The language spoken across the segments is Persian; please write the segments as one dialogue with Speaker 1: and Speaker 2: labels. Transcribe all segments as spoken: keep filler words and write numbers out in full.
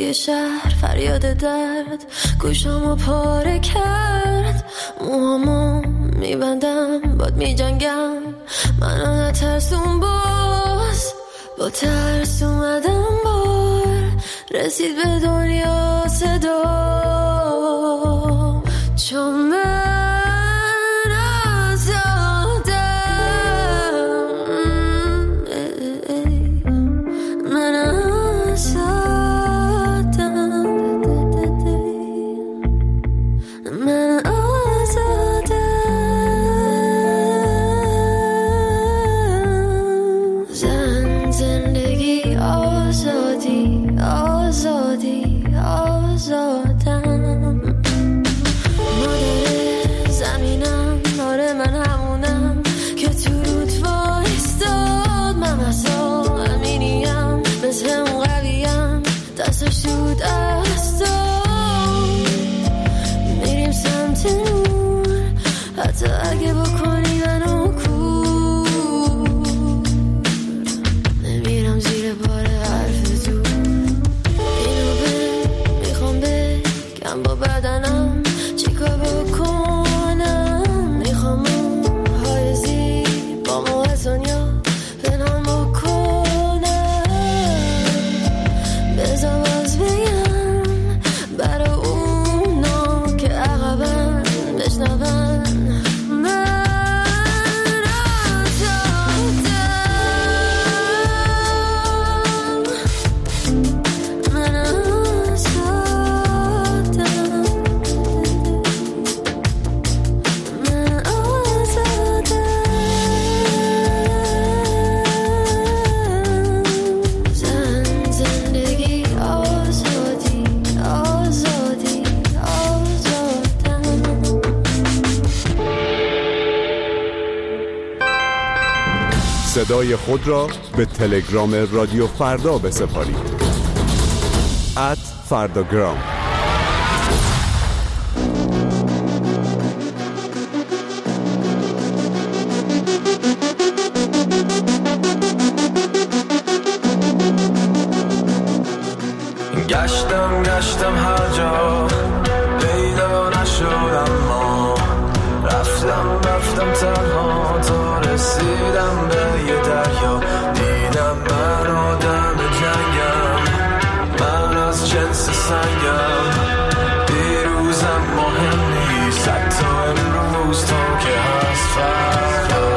Speaker 1: توی شهر فریاد درد گوشامو پاره کرد، موهامو میبندم باد میجنگم، منو نترسون باز، با ترس اومدم بار، رسید به دنیا صدا، چون من آزادم، من آزادم، من آزادم، زن زندگی آزادی آزادی آزادم، مادر زمینم، آره من همونم که تو رود وایستاد، من مثلا امینیم، مثل اون قویم، دستش تو دستم، میریم سمت نور، حتی اگه بکنی منو کور، نمیرم زیر بار حرف تو، اینو به میخوام بگم با بدنم چیکار بکنم، میخوام های زیبا مو از دنیا پنهان بکنم، بذار باز بگم برای اونا که عقبم بشنون، من آزادم، من آزادم، من آزادم، زن زندگی آزادی آزادی آزادم.
Speaker 2: صدای خود را به تلگرام رادیو فردا بسپارید. ات فرداگرام.
Speaker 3: گشتم گشتم هر جا پیدا نشدم، ما رفتم رفتم تنها تا رسیدم به یه دریا، دیدم من آدم جنگم، من از جنس سنگم، دیروزم مهم نیست حتی امروز تا که هست فردا،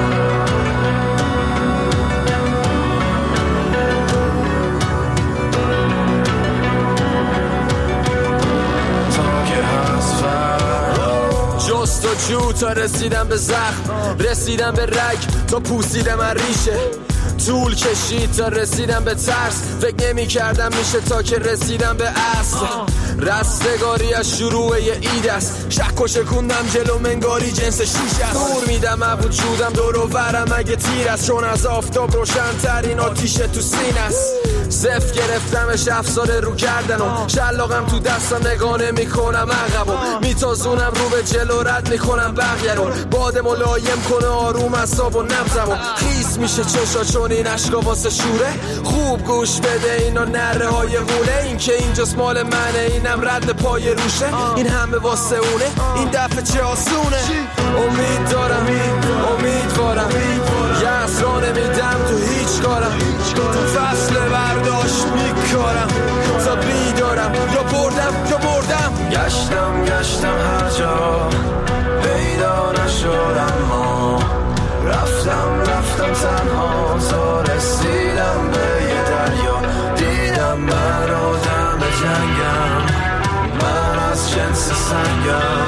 Speaker 3: جست و جو تا رسیدم به زخم، رسیدم به رگ تا پوسیدم از ریشه، طول کشید تا رسیدم به ترس، فکر نمی کردم میشه تا که رسیدم به اصل، رستگاری از شروع یه اید است، شک و شکوندم جلو منگاری جنس شیش است، دور میدم از وجودم دور و برم اگه تیر است، چون از آفتاب روشن ترین آتیش تو سینه است، صف گرفتمش افسار رو کردنم، شلاقم تو دستم نگاه نمی کنم عقبم، میتازونم رو به جلو رد میکنم بقیه رو، باد ملایم کنه آروم اعصاب و نبضمو، خیس میشه چشا چون این عشقا واسه شوره، خوب گوش بده اینا نره های غوله، این که اینجاست مال منه، اینم رد پای روشه، این همه واسه اونه، این دفعه چه آسونه، امید دارم امیدوارم، یه اسرا نمیدم تو هیچ کارم، تو فصل برداشت میکارم تا بیدارم، یا بردم یا بردم، گشتم گشتم هر جا پیدا نشدم، ما رفتم رفتم تنها تا رسیدم به یه دریا، دیدم من آدم جنگم، من از جنس سنگم،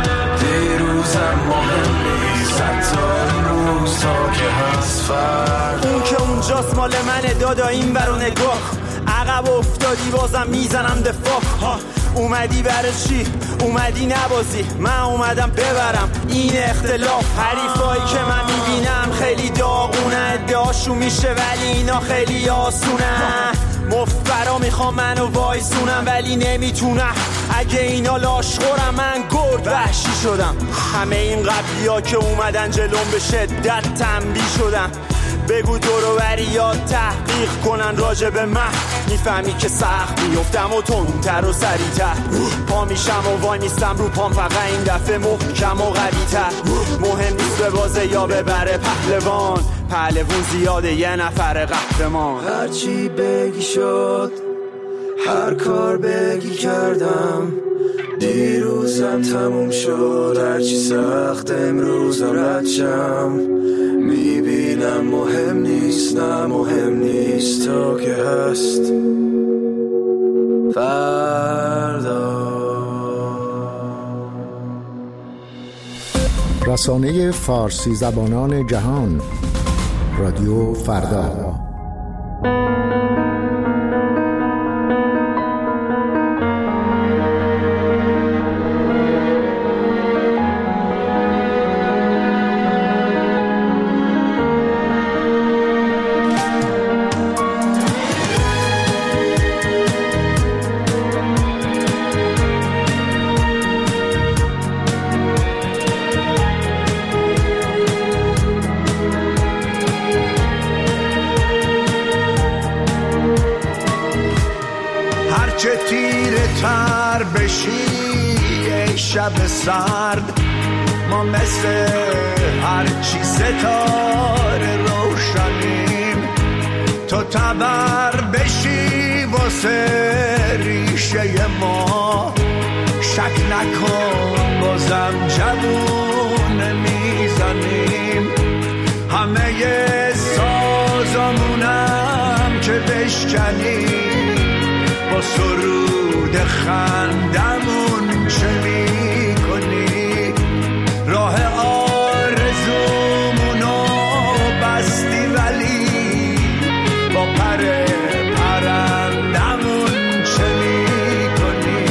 Speaker 3: دیروزم مهم نیست حتی امروز تا که هست فردا،
Speaker 4: اون که اونجاست مال منه دادا، این برو نگاه، عقب افتادی بازم میزنم دفاع، اومدی برای چی؟ اومدی نبازی، من اومدم ببرم این اختلاف، حریفایی که من میبینم خیلی داغونه، ادعاشون میشه ولی اینا خیلی آسونه، مفبرا میخوام منو وایسونم ولی نمیتونم، اگه اینا لاشخورم من گرد وحشی شدم، همه این قبلی ها که اومدن جلوم به شدت تنبیه شدم، بگو دورو بریات تحقیق کنن راجع به من، میفهمی که سخت میفتم و تندتر و سریعتر، پا میشم و وای میستم رو پام، فقط این دفعه محکم و قوی‌تر. مهم نیست به بازه یا ببره پهلوان، پهلوون زیاده یه نفر قهرمان.
Speaker 5: هرچی بگی شد، هر کار بگی کردم، دیروزم تموم شد، هرچی سخت امروزم رد شم. میبینم مهم نیست، نه مهم نیست تا که هست فردا.
Speaker 6: رسانه فارسی زبانان جهان، رادیو فردا.
Speaker 7: شب سرد ما مثل هرچی ستاره روشنیم، تو تبر بشی واسه ریشه ما، شک نکن بازم جوون میزنیم. همه سازمونم که بشکنی با سرود خندمون چه میکنی؟ راه آرزومونو بستی ولی با پر پرندمون چه میکنی؟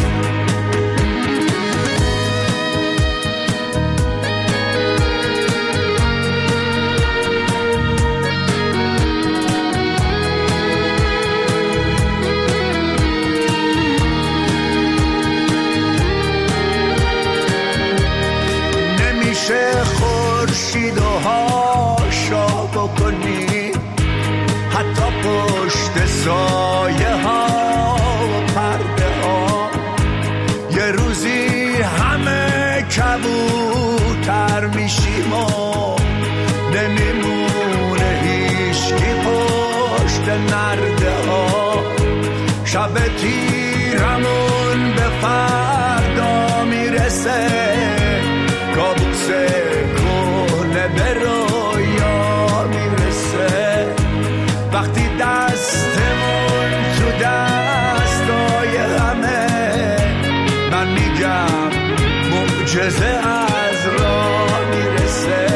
Speaker 7: خورشید و هاشا بکنی، حتی پشت سایه ها و پرده ها، یه روزی همه کبوتر میشیم و نمیمونه هیچکی پشت نرده ها. شب تیرمون به فردا میرسه، کابوس کهنه به رویا میرسه، وقتی دستمون تو دستای همه، من میگم معجزه از راه میرسه.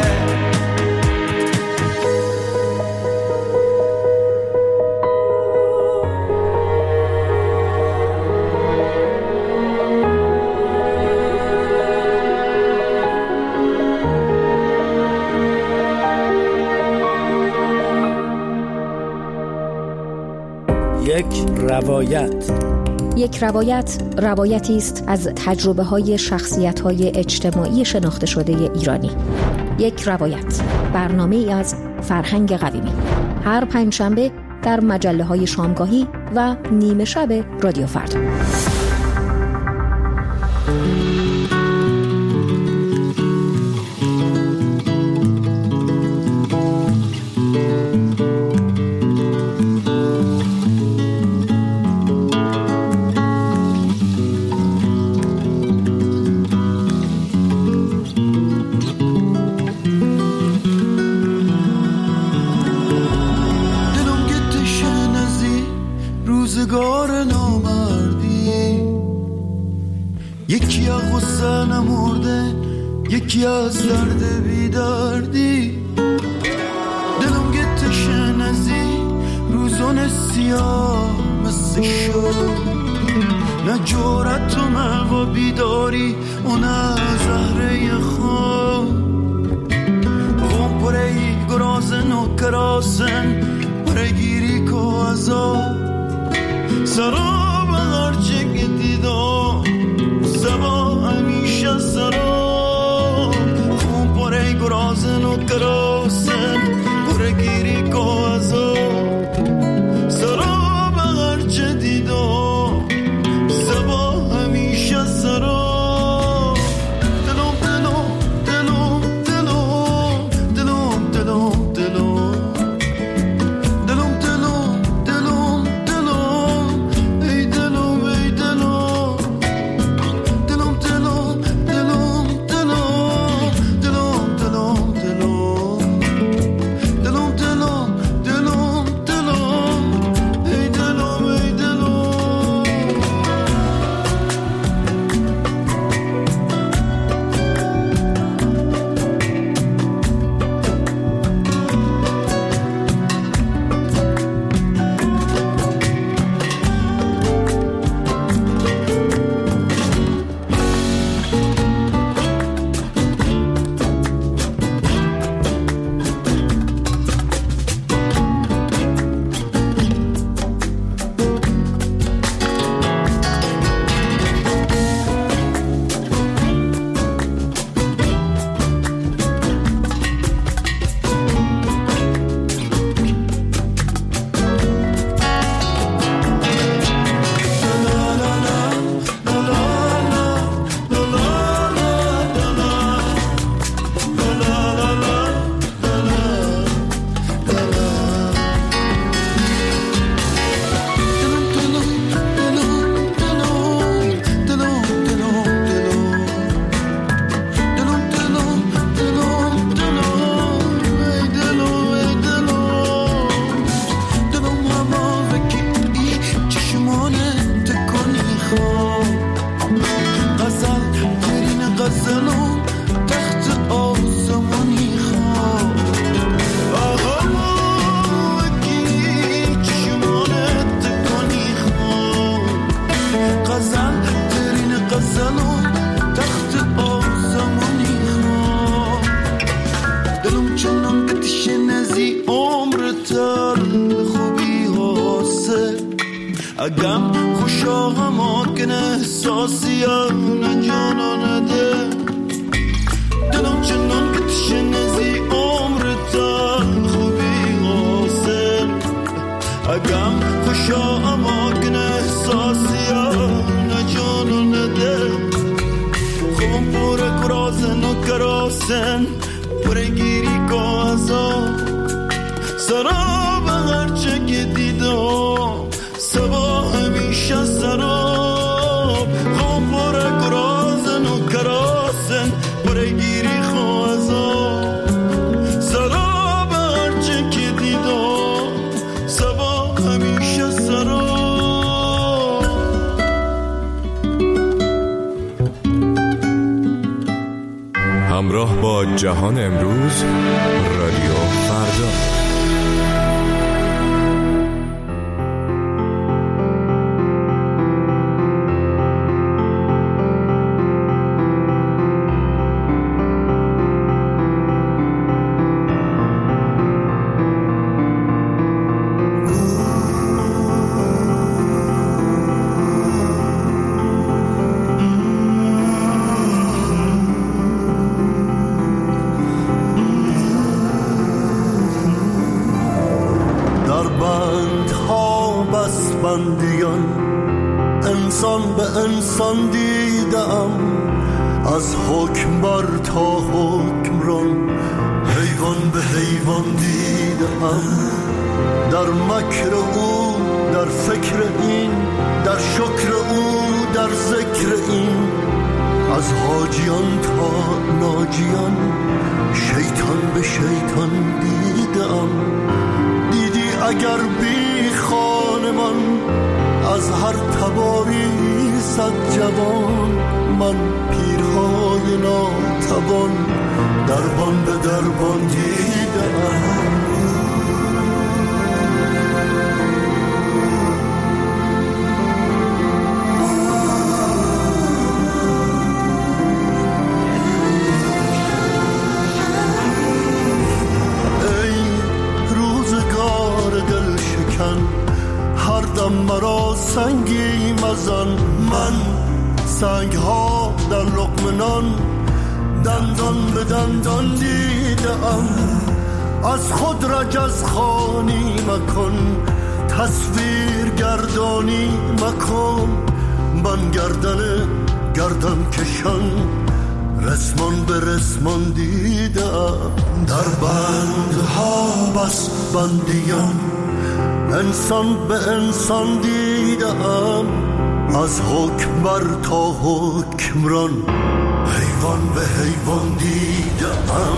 Speaker 8: یک روایت.
Speaker 9: یک روایت روایتی است از تجربه های شخصیت های اجتماعی شناخته شده ایرانی. یک روایت، برنامه ای از فرهنگ قویمی، هر پنجشنبه در مجله های شامگاهی و نیمه شب رادیو فردا.
Speaker 5: روزگار نامردی، یکی از غصه نمرده، یکی از درد بیدردی. دلم گتش نزی روزان سیاه مثل شد، نه جورت و نه و بیداری و نه زهره خواب. خون پرهی گرازن و کراسن پرگیری که عذاب، سراب هرچه که دیدم سبا همیشه سراب. خون پره گرازن و کراسن برگیری گازو سراب هرچه دیدم زبا همیشه سراب اگم خوشا هماکن احساسیان جانانده دلم چنان که تشنزی عمر تن خوبی حاصل اگم خوشا هماکن احساسیان جانانده خوبم پوره کرازن و کراسن پوره گیری کازا سراب هرچه که دیدم سبا همیشه سراب خواب پره کرازن و کراسن پره گیری خوازا سراب هرچه که دیدم سبا همیشه سراب.
Speaker 2: همراه با جهان امروز رادیو فردا.
Speaker 5: انسان به انسان دیدم از حکمبر تا حکمران حیوان به حیوان دیدم در مکر او در فکر این در شکر او در ذکر این از حاجیان تا ناجیان شیطان به شیطان دیدم دیدی اگر بی خانمان از هر تباری صد جوان من پیرهای ناتوان دربان به دربان دیدم هر دم مرا سنگی مزن من سنگ ها در لقمه نان دندان به دندان دیدم از خود رجز خوانی مکن، تصویر گردانی مکن. من گردن گردن کشان رسمان به رسمان دیدم، در بندها بس بندیان انسان به انسان دیدم. از حکم بر تا حکمران حیوان به حیوان دیدم.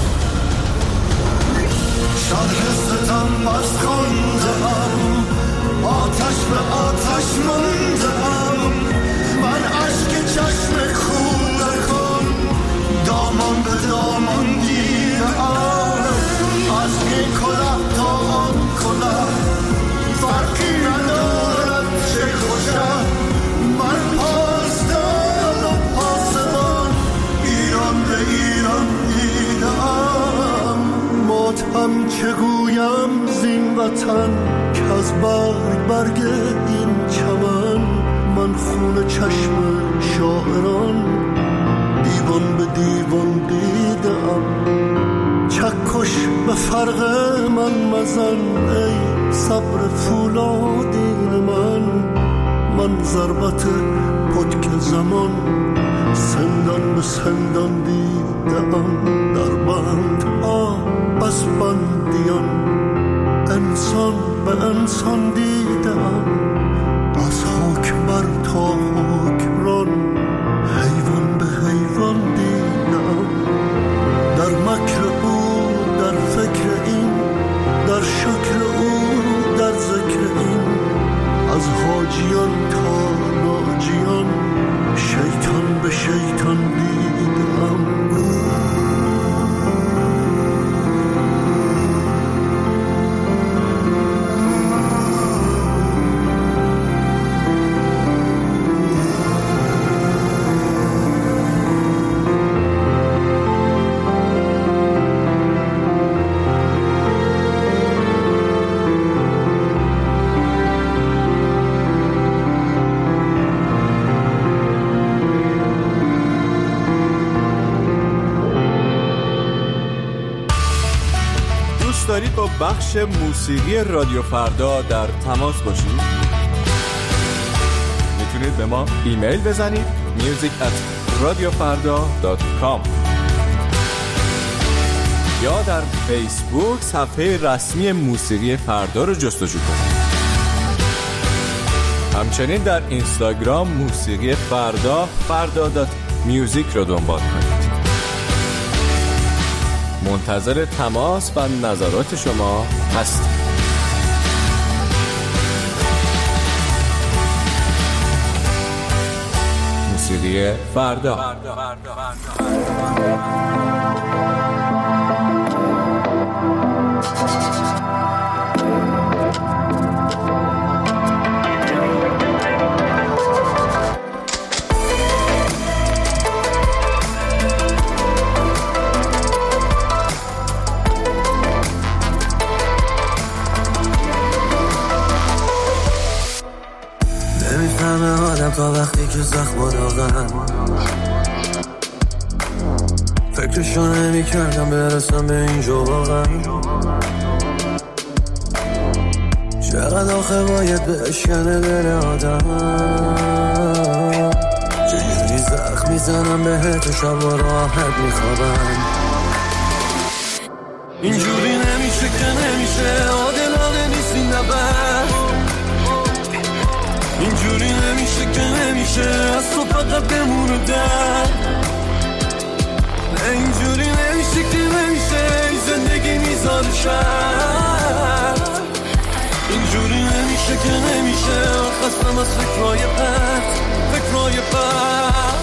Speaker 5: شرح ستم از خواندم، آتش به آتش ماندم. من عشق چشم خون کن دامان به دامان دیدم. از این کلاه تا آن کلاه فرقی ندارد چه خوشم. من پاسدارم پاسبان ایران به ایران دیدم. ماتم چگویم زین وطن که از برگ برگ این چمن. من خون چشم شاعران دیوان به دیوان دیدم. چکش به فرق من مزن ای صبر فولادین من. من ضربت پتک زمان سندان به سندان دیدم. در بندها بس بندیان انسان به انسان دیدم. از حکم بر تا حکمران حیوان به حیوان دیدم. در مکر او در فکر این، در شکر او در ذکر این. از حاجیان تا ناجیان شیطان به شیطان دیدم.
Speaker 10: دارید با بخش موسیقی رادیو فردا در تماس باشید؟ میتونید به ما ایمیل بزنید music at radiofarda dot com یا در فیسبوک صفحه رسمی موسیقی فردا رو جستجو کنید. همچنین در اینستاگرام موسیقی فردا فردا دات میوزیک رو دنبال کنید. منتظر تماس و نظرات شما هستیم. موسیقی فردا.
Speaker 11: تا وقتی که زخم داغم فکرشو نمی کردم برسم به اینجا واقعا. چقدر آخه باید بشکنه دل آدم. چجوری زخم میزنم بهت و شب و راحت میخوابم. اینجوری نمیشه که نمیشه، عادلانه نیست این نبرد. اینجوری نمیشه که نمیشه، از تو فقط بمونه در. اینجوری نمیشه که نمیشه، این زندگی میذاره شر. اینجوری نمیشه که نمیشه، خستم از فکرهای پرت، فکرهای پرت.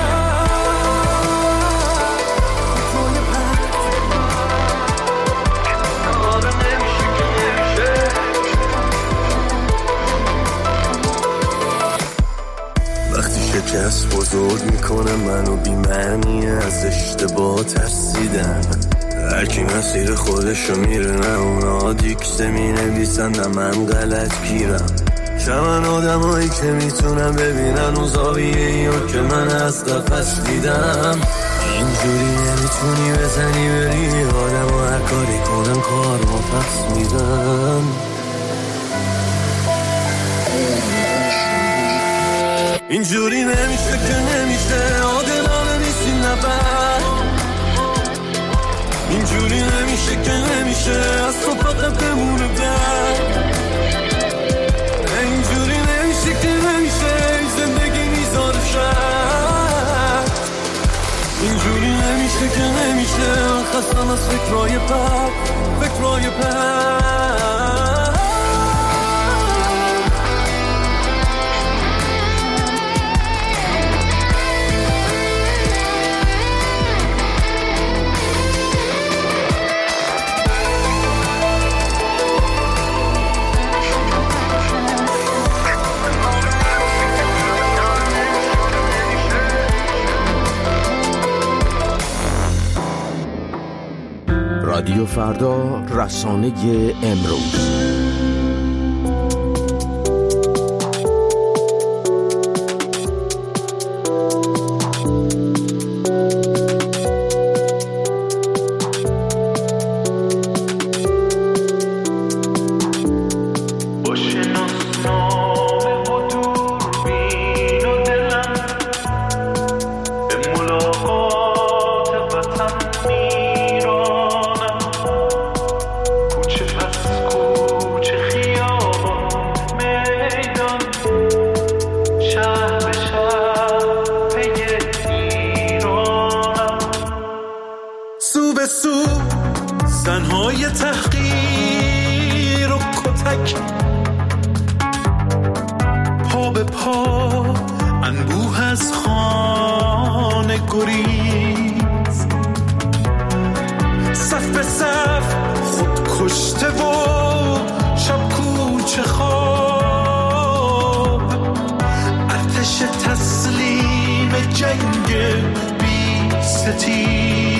Speaker 11: شکست بزرگ میکنه منو بی‌معنی، از اشتباه ترسیدم. هرکی مسیر خودشو میره، نه اونا دیکته مینویسن نه من غلط گیرم. چمن آدمایی که میتونم ببینن اون زاویه ایو که من از قفس دیدم. اینجوری نمیتونی بزنی بری آدم و هر کاری کنم اینجوری نمیشه که نمیشه عادلانه نیستیم نفر اینجوری نمیشه که نمیشه از تو فقط بمونه در اینجوری نمیشه که نمیشه این زندگی میذاره شد اینجوری نمیشه که نمیشه من خستم از فکرهای پر فکرهای پر
Speaker 12: رادیو فردا، رسانه امروز.
Speaker 5: زنهای تحقیر و کتک پا به پا انبوه از خانه گریز صف به صف خود کشته و شب کوچه خواب ارتش تسلیم جنگ بی ستیز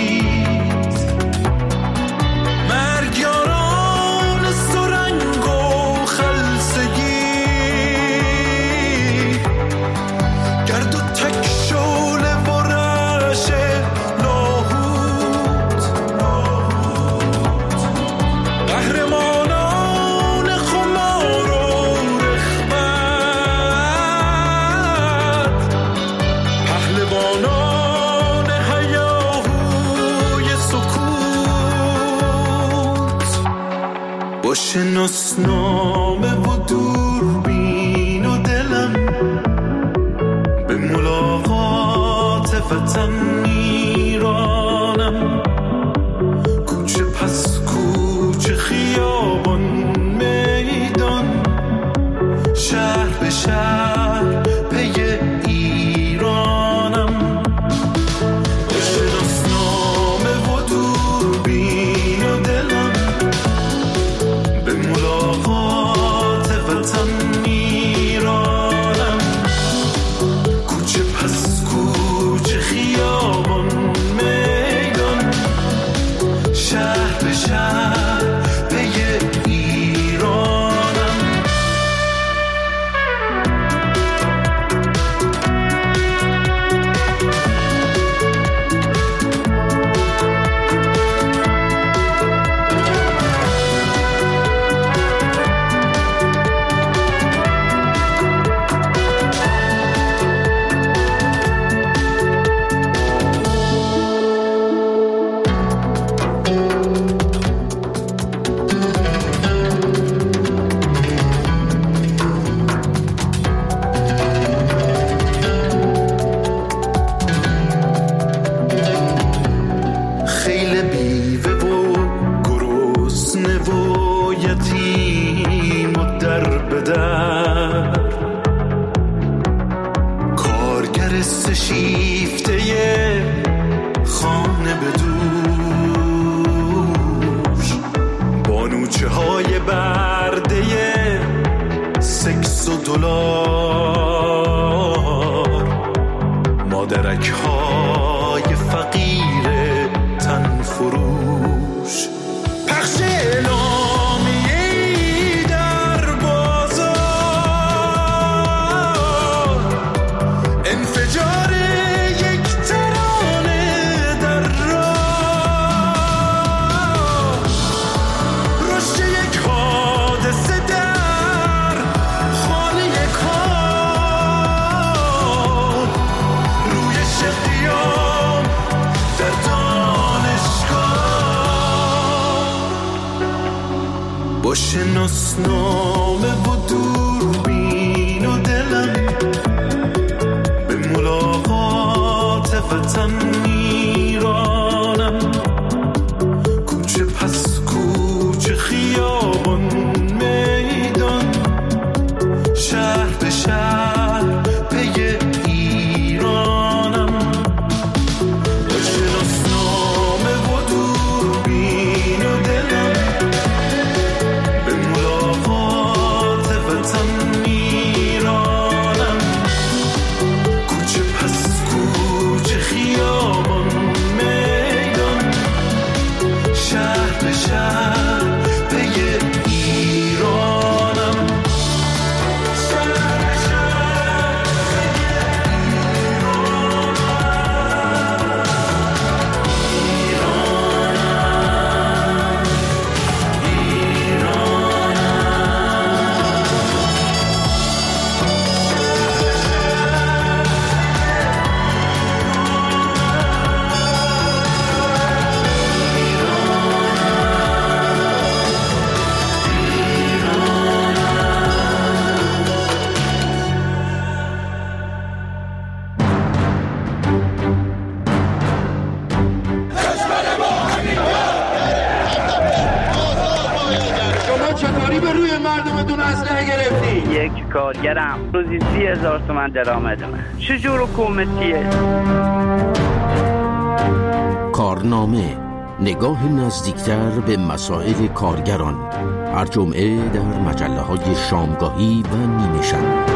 Speaker 5: شناسنامه و دوربین و دلم به ملاقات وطن میرانم کوچه پس کوچه خیابان میدان شهر به شهر پی ایرانم به شناسنامه و دوربین و دلم ملاقات وطن میرانم کوچه پس کوچه خیابان میدان شهر به شهر پی ایرانم شیفته خانه به دوش بانوچه های برده سکس و دلار مادرک های فقیر تن فروش پخش اعلامیه‌ای در بازار انفجار Sit down. شناسنامه و دوربین و دلم به ملاقات وطن میرانم. کوچه پس کوچه، خیابان میدان، شهر به شهر پی ایرانم. با شناسنامه و دوربین و دلم به ملاقات وطن میرانم. کوچه پس کوچه، خیابان میدان، شهر به شهر پی ایرانم.
Speaker 13: چطوری به روی مردمتون اسلحه گرفتی؟
Speaker 14: یک کارگرم روزی سی هزار تومن درآمدمه. چجور حکومتیه؟
Speaker 12: کارنامه، نگاه نزدیکتر به مسائل کارگران، هر جمعه در مجله های شامگاهی و نیمه شب.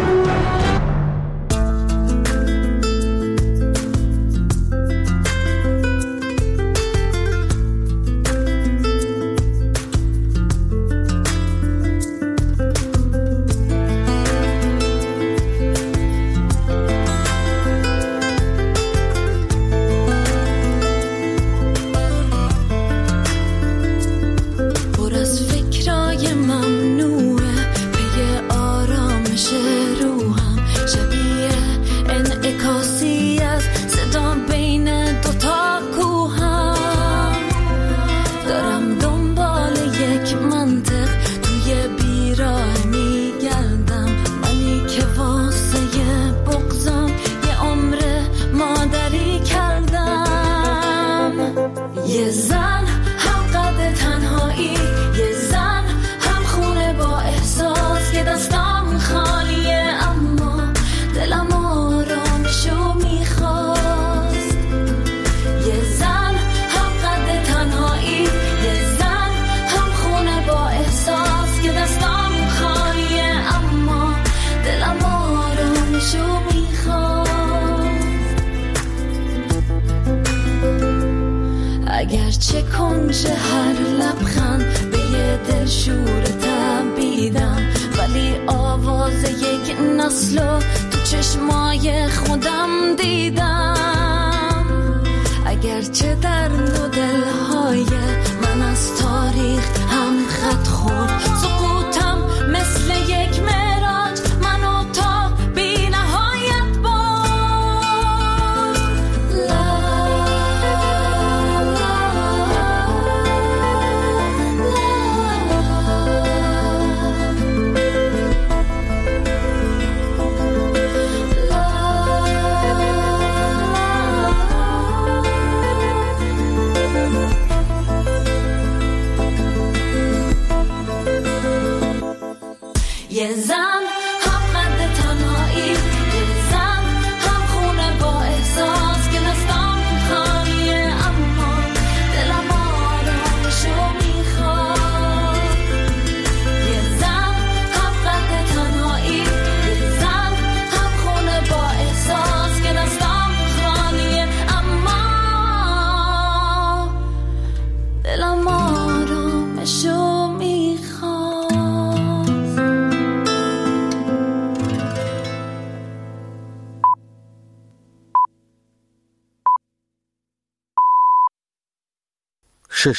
Speaker 1: یه زن هم قد تنهایی، یه زن هم خونه با احساس که دستم خالیه اما دلم آرامشو میخواست. یه زن هم قد تنهایی، یه زن هم خونه با احساس که دستم خالیه اما دلم آرامشو میخواست. اگرچه کنج هر لبخند به یه دلشور تبیدم، ولی آواز یک نسلو تو چشمای خودم دیدم. اگرچه درد و دلهای